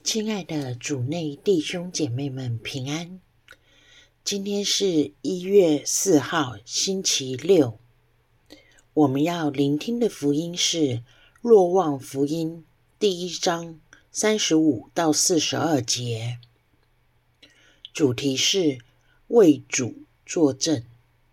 亲爱的主内弟兄姐妹们平安，今天是1月4号星期六，我们要聆听的福音是若望福音第1章35到42节，主题是为主作证。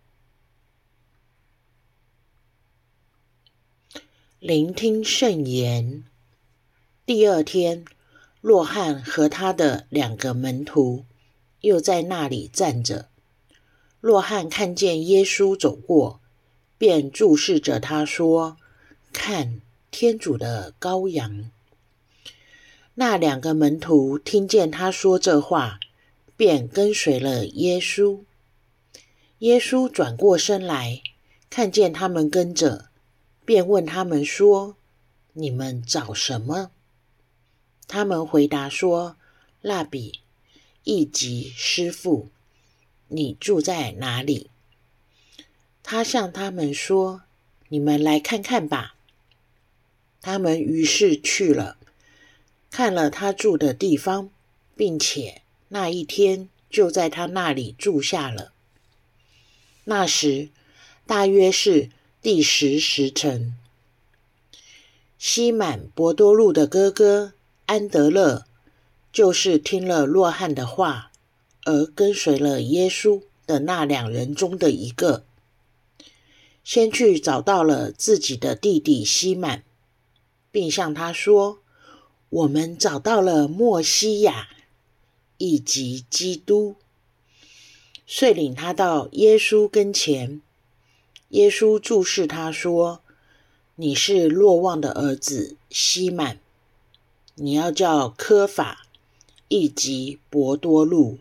聆听圣言。第二天，若翰和他的2个门徒又在那里站着。若翰看见耶稣走过，便注视着他说：看，天主的羔羊。那2个门徒听见他说这话，便跟随了耶稣。耶稣转过身来，看见他们跟着，便问他们说：你们找什么？他们回答说：辣彼，意即师父，你住在哪里？他向他们说：你们来看看吧。他们于是去了，看了他住的地方，并且那一天就在他那里住下了。那时大约是第10时辰，西满伯多禄的哥哥安德勒，就是听了若翰的话而跟随了耶稣的那2人中的一个，先去找到了自己的弟弟西满，并向他说：我们找到了默西亚，以及基督。遂领他到耶稣跟前。耶稣注视他说：你是若望的儿子西满，你要叫科法，以及伯多禄。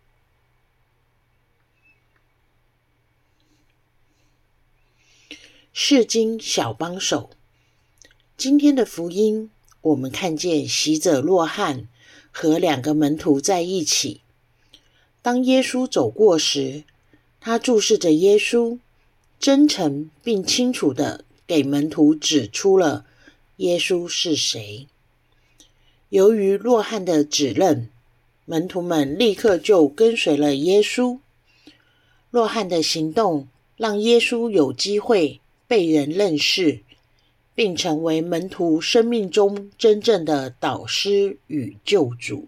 释经小帮手。今天的福音，我们看见洗者若翰和2个门徒在一起。当耶稣走过时，他注视着耶稣，真诚并清楚地给门徒指出了耶稣是谁。由于若翰的指认，门徒们立刻就跟随了耶稣。若翰的行动让耶稣有机会被人认识，并成为门徒生命中真正的导师与救主。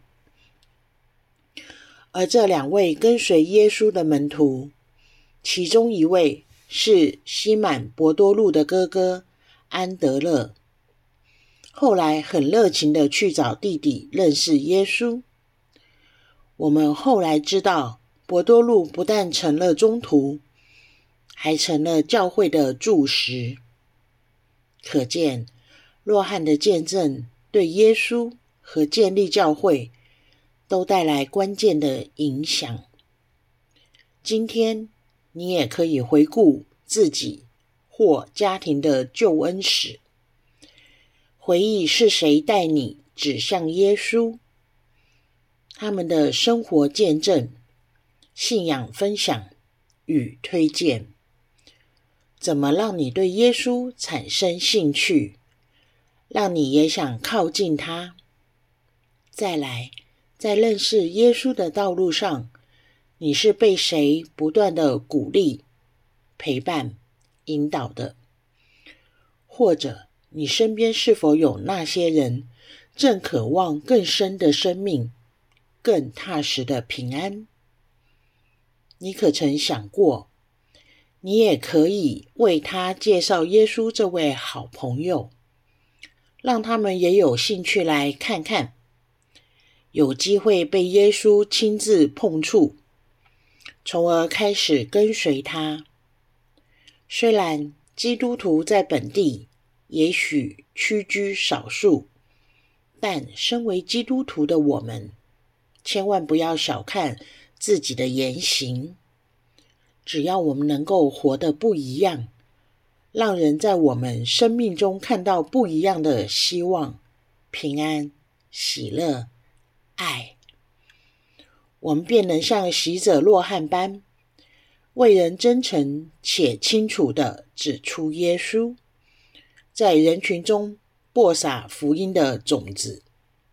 而这2位跟随耶稣的门徒，其中一位是西满伯多禄的哥哥安德勒，后来很热情地去找弟弟认识耶稣。我们后来知道，伯多禄不但成了宗徒，还成了教会的柱石。可见若翰的见证对耶稣和建立教会都带来关键的影响。今天你也可以回顾自己或家庭的救恩史，回忆是谁带你指向耶稣，他们的生活见证、信仰分享与推荐，怎么让你对耶稣产生兴趣，让你也想靠近他。再来，在认识耶稣的道路上，你是被谁不断的鼓励、陪伴、引导的？或者你身边是否有那些人正渴望更深的生命、更踏实的平安？你可曾想过，你也可以为他介绍耶稣这位好朋友，让他们也有兴趣来看看，有机会被耶稣亲自碰触，从而开始跟随他。虽然基督徒在本地也许屈居少数，但身为基督徒的我们，千万不要小看自己的言行。只要我们能够活得不一样，让人在我们生命中看到不一样的希望、平安、喜乐、爱，我们便能像洗者若翰般，为人真诚且清楚地指出耶稣，在人群中播撒福音的种子。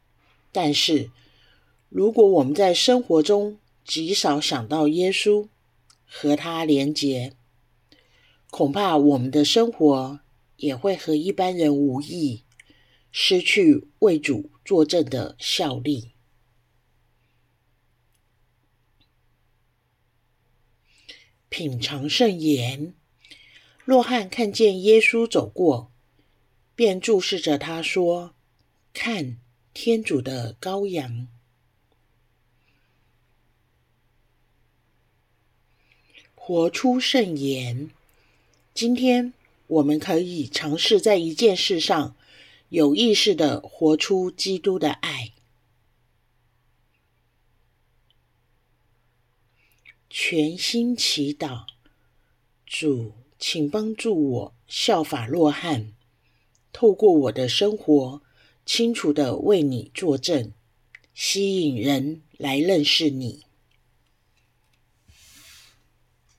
但是，如果我们在生活中极少想到耶稣，和他连结，恐怕我们的生活也会和一般人无异，失去为主作证的效力。品尝圣言，若翰看见耶稣走过，便注视着他说：看，天主的羔羊。活出圣言，今天我们可以尝试在一件事上有意识地活出基督的爱。全心祈祷，主，请帮助我效法若翰，透过我的生活，清楚地为你作证，吸引人来认识你。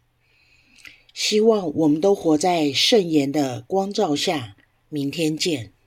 希望我们都活在圣言的光照下，明天见。